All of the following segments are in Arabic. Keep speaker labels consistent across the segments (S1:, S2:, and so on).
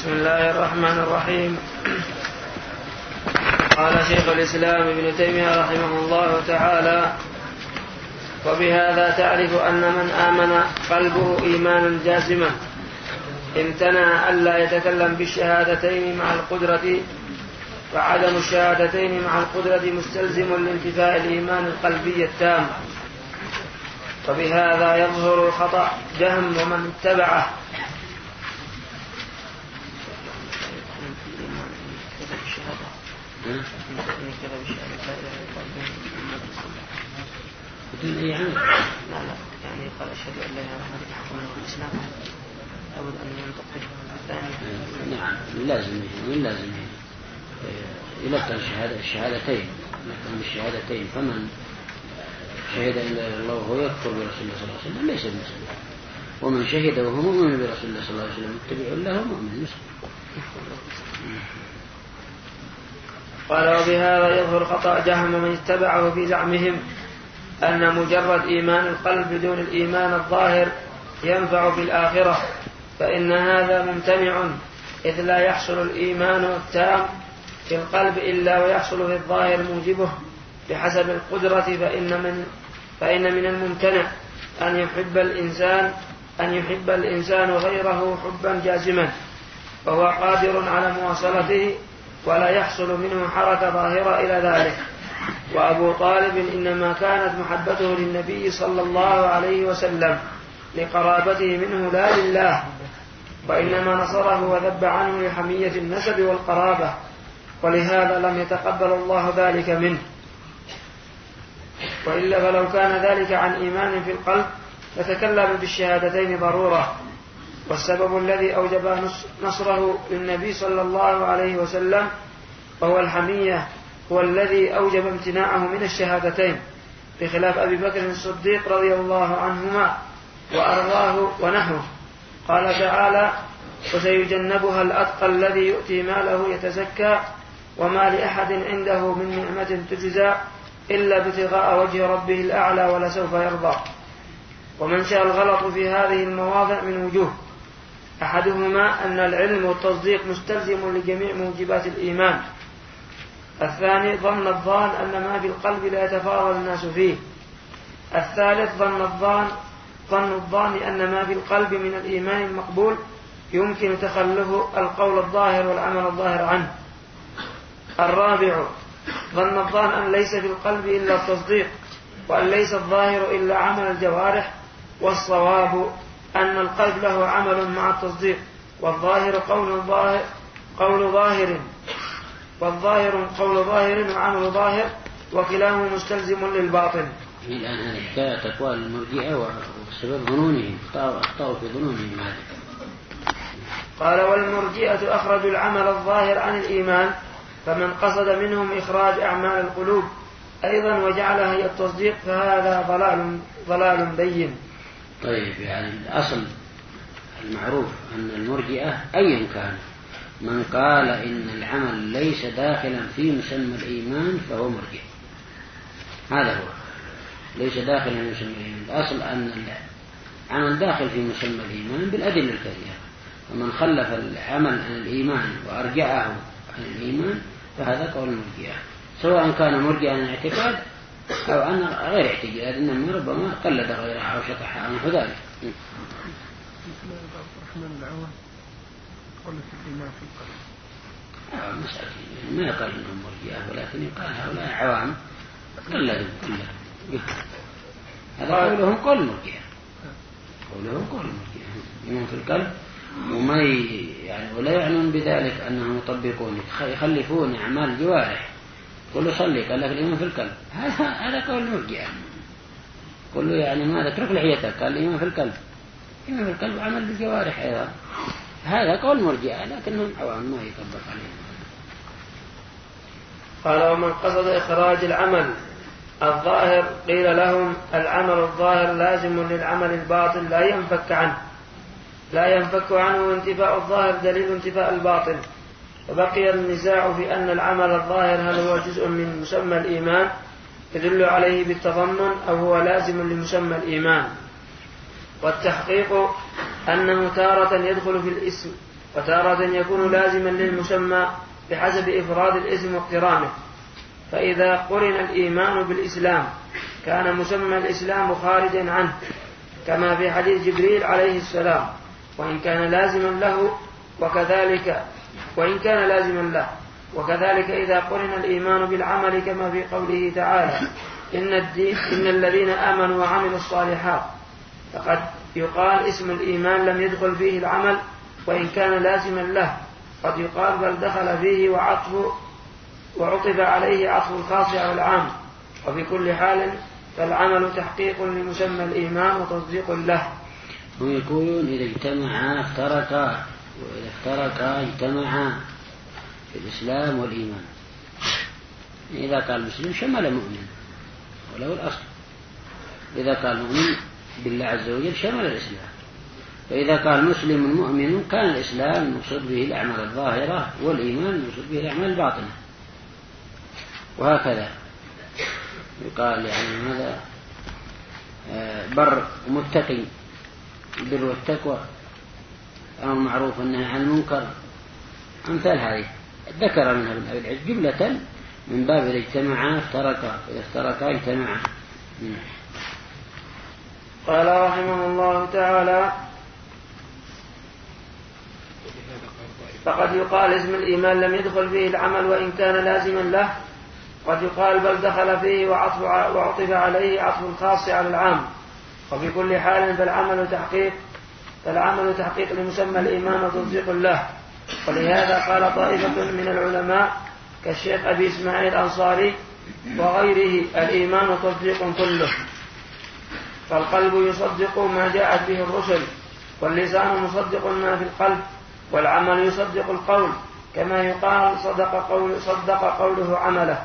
S1: بسم الله الرحمن الرحيم. قال شيخ الإسلام ابن تيمية رحمه الله تعالى: وبهذا تعرف أن من آمن قلبه إيمانا جازما امتنع ألا يتكلم بالشهادتين مع القدرة، فعدم الشهادتين مع القدرة مستلزم لانتفاء الإيمان القلبي التام. وبهذا يظهر خطأ جهم ومن اتبعه. يعني قال أشهد أن لا إله إلا الله وأن الإسلام أود أن ينطق الثاني.
S2: نعم لازم يلقن الشهادتين بالشهادتين. فمن شهد أن لا إله إلا الله وهو يكفر برسول الله صلى الله عليه وسلم ليس بمسلم، ومن شهد وهو مؤمن برسول الله صلى الله عليه وسلم متبع له مؤمن مسلم.
S1: قال: وبهذا يظهر خطأ جهم من اتبعه في زعمهم أن مجرد إيمان القلب بدون الإيمان الظاهر ينفع في الآخرة، فإن هذا ممتنع، إذ لا يحصل الإيمان التام في القلب إلا ويحصل في الظاهر موجبه بحسب القدرة. فإن من الممتنع أن يحب الإنسان غيره حبا جازما وهو قادر على مواصلته، ولا يحصل منه حركة ظاهرة إلى ذلك. وأبو طالب إنما كانت محبته للنبي صلى الله عليه وسلم لقرابته منه لا لله، وإنما نصره وذب عنه لحمية النسب والقرابة، ولهذا لم يتقبل الله ذلك منه. وإلا فلو كان ذلك عن إيمان في القلب لتكلم بالشهادتين ضرورة. والسبب الذي أوجب نصره للنبي صلى الله عليه وسلم وهو الحمية هو الذي أوجب امتناعه من الشهادتين، بخلاف أبي بكر الصديق رضي الله عنهما وأرضاه ونحوه. قال تعالى: وسيجنبها الأتقى الذي يؤتي ماله يتزكى وما لأحد عنده من نعمة تجزى إلا ابتغاء وجه ربه الأعلى ولسوف يرضى. ومنشأ الغلط في هذه المواضع من وجوه: أحدهما أن العلم والتصديق مستلزم لجميع موجبات الإيمان. الثاني ظن الظان أن ما في القلب لا يتفاضل الناس فيه. الثالث ظن الظان أن ما في القلب من الإيمان المقبول يمكن تخلفه القول الظاهر والعمل الظاهر عنه. الرابع ظن الظان أن ليس في القلب إلا التصديق، وأن ليس الظاهر إلا عمل الجوارح. والصواب أن القلب له عمل مع التصديق، والظاهر قول ظاهر وعمل ظاهر، وكلاهما مستلزم للباطن.
S2: الآن هذه حكاية أقوال المرجئة وسبب ظنونهم، أخطأوا في ظنونهم هذا.
S1: قال: والمرجئة أخرجوا العمل الظاهر عن الإيمان، فمن قصد منهم إخراج أعمال القلوب أيضا وجعلها هي التصديق فهذا ضلال بين.
S2: طيب، يعني الأصل المعروف أن المرجئة أيا كان من قال إن العمل ليس داخلا في مسمى الإيمان فهو مرجئ. هذا هو، ليس داخلا في مسمى الإيمان. الأصل أن العمل داخل في مسمى الإيمان بالأدلة الكثيرة، ومن خلف العمل عن الإيمان وأرجعه عن الإيمان فهذا قول المرجئة، سواء كان مرجئا عن اعتقاد أو عن غير اعتقاد، إنما ربما قلد غيره أو شطح عنه ذلك.
S3: قلت الإيمان في القلب
S2: ما يقال إنهم مرجئة، ولكن يقال هؤلاء عوام قلدوا هذا قولهم قول مرجئة، إيمان في القلب، وما ولا يعنون بذلك أنهم يطبقون يخلفون أعمال الجوارح. قل صلي، قال لك الإيمان في القلب، هذا قول المرجئة. قل له ما تترك لحيتك، قال الإيمان في القلب، الإيمان في القلب عمل بالجوارح أيضا. هذا قول مرجئة لكنهم عوام ما يطبق عليهم.
S1: قال: ومن قصد إخراج العمل الظاهر قيل لهم العمل الظاهر لازم للعمل الباطن لا ينفك عنه انتفاء الظاهر دليل انتفاء الباطن. وبقي النزاع في أن العمل الظاهر هل هو جزء من مسمى الإيمان يدل عليه بالتضمن أو هو لازم لمسمى الإيمان. والتحقيق أنه تارة يدخل في الاسم وتارة يكون لازما للمسمى بحسب إفراد الاسم واقترانه. فإذا قرن الإيمان بالإسلام كان مسمى الإسلام خارجا عنه، كما في حديث جبريل عليه السلام، وإن كان لازما له، وكذلك إذا قرن الإيمان بالعمل، كما في قوله تعالى إن الذين آمنوا وعملوا الصالحات، فقد يقال اسم الإيمان لم يدخل فيه العمل وإن كان لازما له، قد يقال بل دخل فيه وعطف عليه عطف الخاص على العام. وفي كل حال فالعمل تحقيق لمسمى الإيمان وتصديق له.
S2: ويقولون إذا اجتمعا افترقا، وإذا افترقا اجتمعا في الإسلام والإيمان. إذا قال مسلم شمل مؤمن ولو الأصل، إذا قال مؤمن بالله عز وجل شمل الإسلام، فإذا قال مسلم مؤمن كان الإسلام المقصود به الأعمال الظاهرة والإيمان المقصود به الأعمال الباطنة. وهكذا يقال يعني هذا بر ومتقي، البر والتقوى، أمر معروف والنهي عن المنكر، أمثال هذه ذكر منها ابن أبي العز جملة من باب إذا اجتمعا افترقا، إذا افترقا اجتمعا.
S1: قال رحمه الله تعالى: فقد يقال اسم الإيمان لم يدخل فيه العمل وإن كان لازما له، قد يقال بل دخل فيه وعطف عليه عطف الخاص على العام. وفي كل حال فالعمل تحقيق لمسمى الإيمان وتصديق له. ولهذا قال طائفة من العلماء كالشيخ أبي إسماعيل الأنصاري وغيره: الإيمان تصديق كله، فالقلب يصدق ما جاءت به الرسل، واللسان مصدق ما في القلب، والعمل يصدق القول، كما يقال صدق قوله عمله.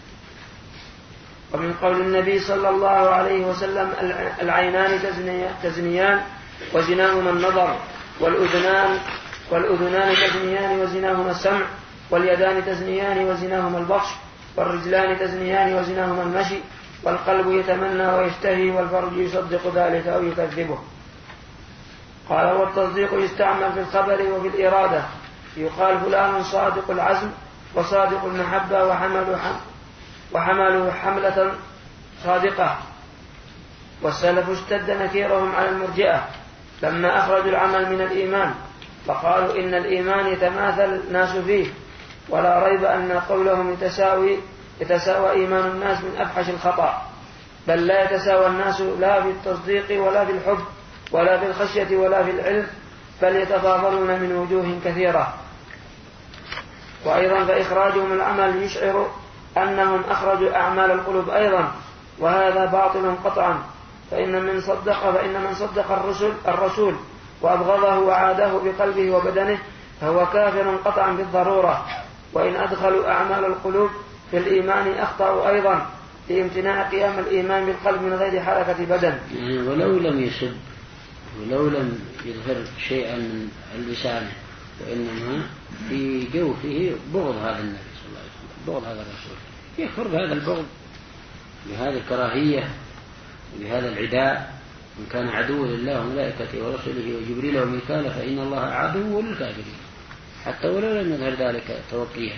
S1: ومن قول النبي صلى الله عليه وسلم: العينان تزنيان وزناهما النظر، والأذنان تزنيان وزناهما السمع، واليدان تزنيان وزناهما البطش، والرجلان تزنيان وزناهما المشي، والقلب يتمنى ويشتهي، والفرج يصدق ذلك أو يكذبه. قال: والتصديق يستعمل في الخبر وفي الإرادة، يقال فلان صادق العزم وصادق المحبة وحملوا حملة صادقة. والسلف اشتد نكيرهم على المرجئة لما أخرجوا العمل من الإيمان، فقالوا إن الإيمان يتماثل الناس فيه، ولا ريب أن قولهم يتساوى إيمان الناس من أفحش الخطأ، بل لا يتساوى الناس لا بالتصديق ولا بالحب ولا بالخشية ولا بالعلم، بل يتفاضلون من وجوه كثيرة. وأيضا فإخراجهم العمل يشعر أنهم أخرجوا أعمال القلوب أيضا، وهذا باطل قطعا، فإن من صدق الرسول وأبغضه وعاده بقلبه وبدنه فهو كافر قطعا بالضرورة. وإن أدخلوا أعمال القلوب في الإيمان أخطأوا أيضا لامتناع قيام الإيمان بالقلب من غير حركة بدن.
S2: يعني ولو لم يسب ولو لم يظهر شيئا من لسانه، وإنما في جوفه بغض هذا النبي صلى الله عليه وسلم، بغض هذا الرسول، يكفر بهذا البغض، بهذه الكراهية، بهذا العداء. إن كان عدو لله وملائكته ورسله وجبريل وميكال فإن الله عدو للكافرين، حتى ولو لم يظهر ذلك توقيا.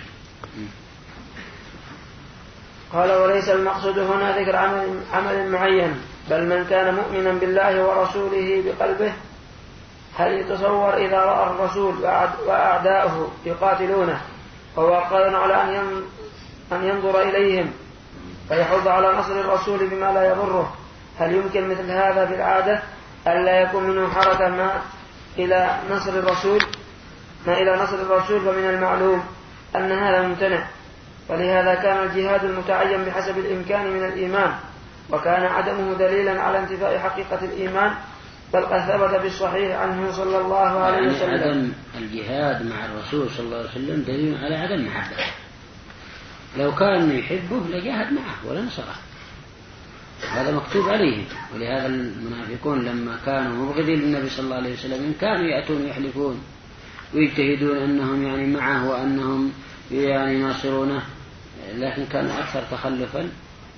S1: قال: وليس المقصود هنا ذكر عمل معين، بل من كان مؤمنا بالله ورسوله بقلبه. هل يتصور إذا رأى الرسول وأعداؤه يقاتلونه فهو قادر على أن ينظر إليهم فيحض على نصر الرسول بما لا يضره؟ هل يمكن مثل هذا في العادة ألا يكون منه حركة ما إلى نصر الرسول؟ فمن المعلوم أن هذا ممتنع، ولهذا كان الجهاد المتعين بحسب الإمكان من الإيمان، وكان عدمه دليلا على انتفاء حقيقة الإيمان، بل قد ثبت بالصحيح عنه صلى الله عليه وسلم.
S2: عدم الجهاد مع الرسول صلى الله عليه وسلم دليل على عدم محبته. لو كان يحبه لجاهد معه ولنصره، هذا مكتوب عليه. ولهذا المنافقون لما كانوا مبغضين للنبي صلى الله عليه وسلم كانوا يأتون يحلفون ويجتهدون أنهم يعني معه وأنهم يعني ناصرونه، لكن كانوا أكثر تخلفا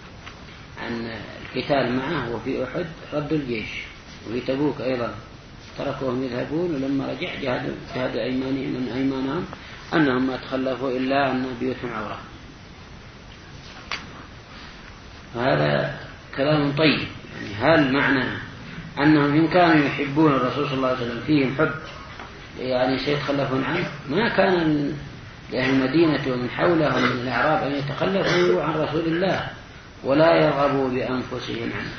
S2: عن القتال معه. وفي أحد ردوا الجيش، وفي تبوك أيضا تركوهم يذهبون، ولما رجع جهد أيمانهم من أيمانهم أنهم ما تخلفوا إلا أن بيوتهم عورة. هذا كلام طيب. يعني هل معنى أنهم إن كانوا يحبون الرسول صلى الله عليه وسلم فيهم حب يعني سيتخلفون عنه؟ ما كان لأهل المدينة ومن حولهم من الأعراب أن يتخلفوا عن رسول الله ولا يرغبوا بأنفسهم عنه.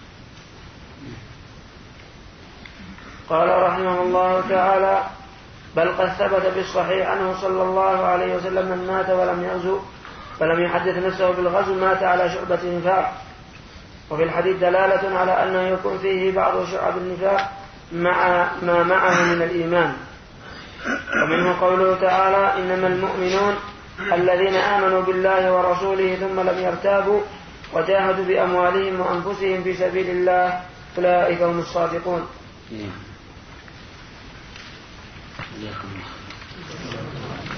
S1: قال رحمه الله تعالى: بل قد ثبت بالصحيح عنه صلى الله عليه وسلم من مات ولم يغزو فلم يحدث نفسه بالغزو مات على شعبة نفاق. وفي الحديث دلالة على أنه يكون فيه بعض شعب النفاق مع ما معه من الإيمان. ومنه قوله تعالى: إنما المؤمنون الذين آمنوا بالله ورسوله ثم لم يرتابوا وجاهدوا بأموالهم وأنفسهم في سبيل الله أولئك هم الصادقون.
S2: جزاكم الله.